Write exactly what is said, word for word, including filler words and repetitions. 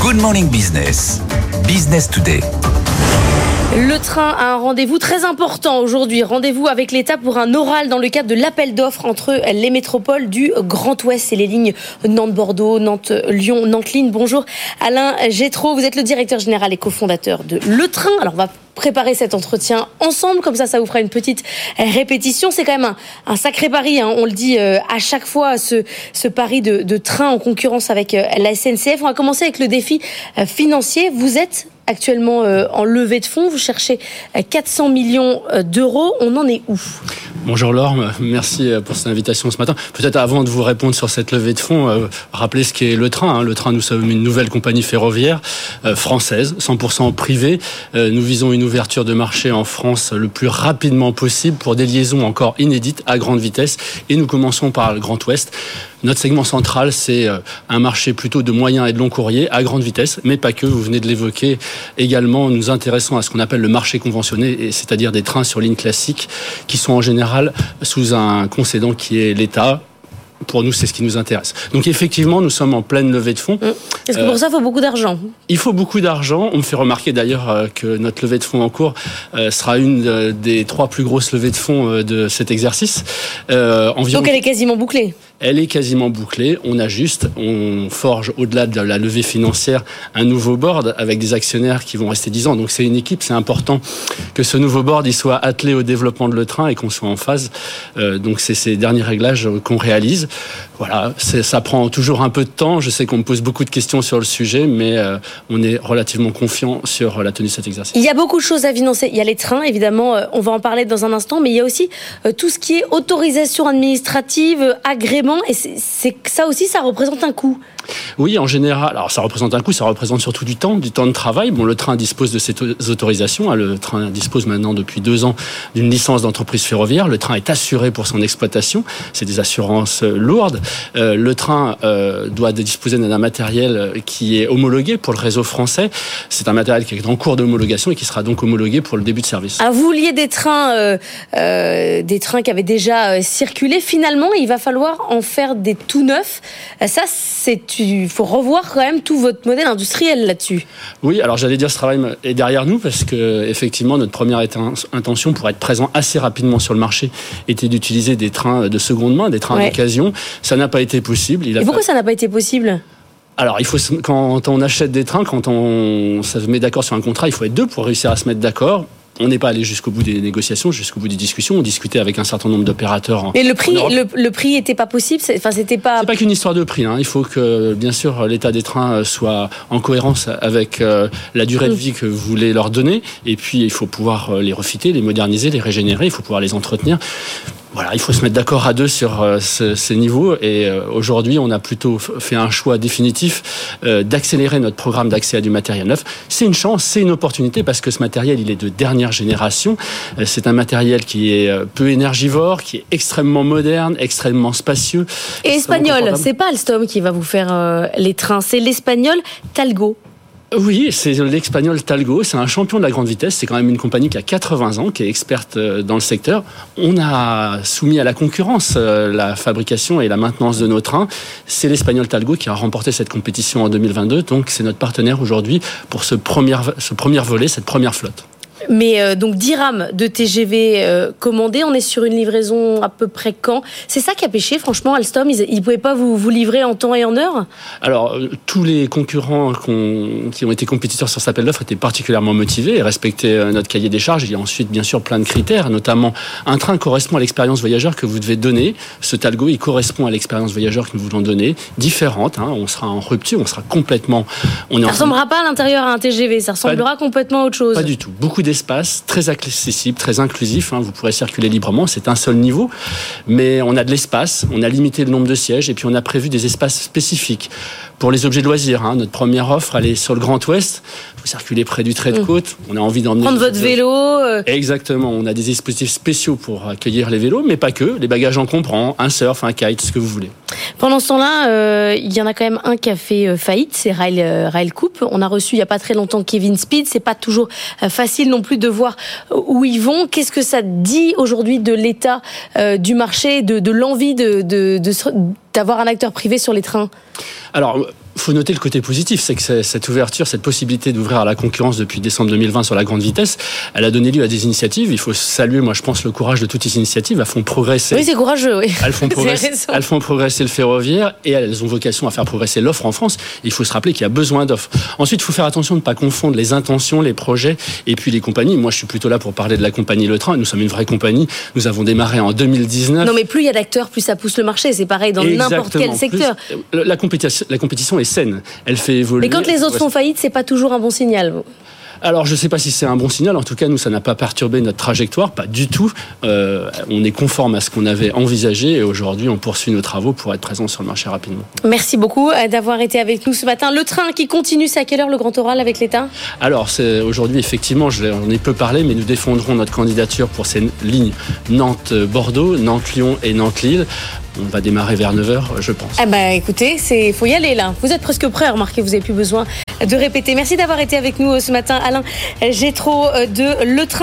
Good Morning Business, Business Today. Le train a un rendez-vous très important aujourd'hui. Rendez-vous avec l'État pour un oral dans le cadre de l'appel d'offres entre les métropoles du Grand Ouest et les lignes Nantes-Bordeaux, Nantes-Lyon, Nantes-Lille. Bonjour Alain Gétraud, vous êtes le directeur général et cofondateur de Le Train. Alors on va préparer cet entretien ensemble, comme ça, ça vous fera une petite répétition. C'est quand même un, un sacré pari, hein. On le dit euh, à chaque fois, ce, ce pari de, de train en concurrence avec euh, la S N C F. On va commencer avec le défi euh, financier. Vous êtes actuellement euh, en levée de fonds, vous cherchez euh, quatre cents millions d'euros. On en est où ? Bonjour Laure, merci pour cette invitation ce matin. Peut-être avant de vous répondre sur cette levée de fonds, euh, rappeler ce qu'est Le Train. Hein. Le Train, nous sommes une nouvelle compagnie ferroviaire euh, française, cent pour cent privée. Euh, nous visons une ouverture de marché en France le plus rapidement possible pour des liaisons encore inédites à grande vitesse. Et nous commençons par le Grand Ouest. Notre segment central, c'est un marché plutôt de moyen et de long courrier à grande vitesse, mais pas que, vous venez de l'évoquer. Également, nous intéressons à ce qu'on appelle le marché conventionné, c'est-à-dire des trains sur ligne classique qui sont en général sous un concédant qui est l'État. Pour nous, c'est ce qui nous intéresse. Donc effectivement, nous sommes en pleine levée de fonds. Est-ce que pour ça, il faut beaucoup d'argent ? Il faut beaucoup d'argent. On me fait remarquer d'ailleurs que notre levée de fonds en cours sera une des trois plus grosses levées de fonds de cet exercice. Euh, environ... Donc elle est quasiment bouclée ? Elle est quasiment bouclée. On ajuste, on forge au-delà de la levée financière un nouveau board avec des actionnaires qui vont rester dix ans. Donc c'est une équipe, c'est important que ce nouveau board il soit attelé au développement de Le Train et qu'on soit en phase. Euh, donc c'est ces derniers réglages qu'on réalise. Voilà, c'est, ça prend toujours un peu de temps. Je sais qu'on me pose beaucoup de questions sur le sujet, mais euh, on est relativement confiant sur la tenue de cet exercice. Il y a beaucoup de choses à financer. Il y a les trains, évidemment, euh, on va en parler dans un instant, mais il y a aussi euh, tout ce qui est autorisation administrative, euh, agrément, et c'est, c'est, ça aussi, ça représente un coût. Oui, en général, alors ça représente un coût, ça représente surtout du temps, du temps de travail. Bon, le train dispose de ces autorisations. Le train dispose maintenant depuis deux ans d'une licence d'entreprise ferroviaire. Le train est assuré pour son exploitation. C'est des assurances lourdes. Euh, le train euh, doit disposer d'un matériel qui est homologué pour le réseau français. C'est un matériel qui est en cours d'homologation et qui sera donc homologué pour le début de service. Ah, vous vouliez des trains, euh, euh, des trains qui avaient déjà euh, circulé. Finalement, il va falloir en faire des tout neufs. Ça, c'est il faut revoir quand même tout votre modèle industriel là-dessus. Oui, alors j'allais dire ce travail est derrière nous parce que effectivement notre première intention pour être présent assez rapidement sur le marché était d'utiliser des trains de seconde main, des trains ouais. d'occasion. Ça n'a pas été possible. Il Et a pourquoi pas... ça n'a pas été possible ? Alors, il faut quand on achète des trains, quand on se met d'accord sur un contrat, il faut être deux pour réussir à se mettre d'accord. On n'est pas allé jusqu'au bout des négociations, jusqu'au bout des discussions. On discutait avec un certain nombre d'opérateurs. En, Mais le prix, le, le prix était pas possible. C'est, enfin, c'était pas. C'est pas qu'une histoire de prix. Hein. Il faut que, bien sûr, l'état des trains soit en cohérence avec euh, la durée de vie que vous voulez leur donner. Et puis, il faut pouvoir les refiter, les moderniser, les régénérer. Il faut pouvoir les entretenir. Voilà, il faut se mettre d'accord à deux sur euh, ce, ces niveaux et euh, aujourd'hui on a plutôt fait un choix définitif euh, d'accélérer notre programme d'accès à du matériel neuf. C'est une chance, c'est une opportunité parce que ce matériel il est de dernière génération. Euh, c'est un matériel qui est euh, peu énergivore, qui est extrêmement moderne, extrêmement spacieux. Et espagnol, c'est pas Alstom qui va vous faire euh, les trains, c'est l'espagnol Talgo. Oui, c'est l'espagnol Talgo, c'est un champion de la grande vitesse, c'est quand même une compagnie qui a quatre-vingts ans, qui est experte dans le secteur. On a soumis à la concurrence la fabrication et la maintenance de nos trains. C'est l'espagnol Talgo qui a remporté cette compétition en deux mille vingt-deux, donc c'est notre partenaire aujourd'hui pour ce premier, ce premier volet, cette première flotte. Mais euh, donc dix rames de T G V euh, commandées, on est sur une livraison à peu près quand ? C'est ça qui a pêché, franchement, Alstom, ils ne pouvaient pas vous, vous livrer en temps et en heure ? Alors, euh, tous les concurrents qu'on, qui ont été compétiteurs sur cet appel d'offres étaient particulièrement motivés et respectaient euh, notre cahier des charges. Il y a ensuite, bien sûr, plein de critères, notamment un train correspond à l'expérience voyageur que vous devez donner. Ce Talgo, il correspond à l'expérience voyageur que nous voulons donner, différente. Hein, on sera en rupture, on sera complètement... On ça ne en... ressemblera pas à l'intérieur à un T G V, ça ressemblera pas, complètement à autre chose. Pas du tout. Beaucoup d'espace, très accessible, très inclusif. Hein, vous pourrez circuler librement. C'est un seul niveau, mais on a de l'espace. On a limité le nombre de sièges et puis on a prévu des espaces spécifiques pour les objets de loisirs. Hein. Notre première offre, elle est sur le Grand Ouest. Vous circulez près du trait de côte. On a envie d'emmener... Prendre votre vélo. Euh... Exactement. On a des dispositifs spéciaux pour accueillir les vélos, mais pas que. Les bagages en comprend, un surf, un kite, ce que vous voulez. Pendant ce temps-là, euh, il y en a quand même un qui a fait euh, faillite, c'est Rail, euh, Rail Coupe. On a reçu il n'y a pas très longtemps Kevin Speed. C'est pas toujours euh, facile non plus de voir où ils vont. Qu'est-ce que ça dit aujourd'hui de l'état euh, du marché, de, de l'envie de, de, de, de, d'avoir un acteur privé sur les trains ? Alors, il faut noter le côté positif, c'est que cette ouverture, cette possibilité d'ouvrir à la concurrence depuis décembre deux mille vingt sur la grande vitesse, elle a donné lieu à des initiatives. Il faut saluer, moi je pense, le courage de toutes ces initiatives. Elles font progresser. Oui, c'est courageux, oui. Elles font progresser, elles font progresser le ferroviaire et elles ont vocation à faire progresser l'offre en France. Il faut se rappeler qu'il y a besoin d'offres. Ensuite, il faut faire attention de ne pas confondre les intentions, les projets et puis les compagnies. Moi, je suis plutôt là pour parler de la compagnie Le Train. Nous sommes une vraie compagnie. Nous avons démarré en deux mille dix-neuf. Non, mais plus il y a d'acteurs, plus ça pousse le marché. C'est pareil dans Exactement. n'importe quel secteur. Plus, la, compétition, la compétition est saine. Elle fait évoluer. Mais quand les autres font faillite, c'est pas toujours un bon signal. Alors, je ne sais pas si c'est un bon signal. En tout cas, nous, ça n'a pas perturbé notre trajectoire, pas du tout. Euh, on est conforme à ce qu'on avait envisagé et aujourd'hui, on poursuit nos travaux pour être présent sur le marché rapidement. Merci beaucoup d'avoir été avec nous ce matin. Le train qui continue, c'est à quelle heure le grand oral avec l'État ? Alors, c'est, aujourd'hui, effectivement, j'en ai peu parlé, mais nous défendrons notre candidature pour ces lignes Nantes-Bordeaux, Nantes-Lyon et Nantes-Lille. On va démarrer vers neuf heures, je pense. Eh ben, écoutez, il faut y aller là. Vous êtes presque prêts, remarquez, vous n'avez plus besoin de répéter. Merci d'avoir été avec nous ce matin, Alain Gétraud de Le Train.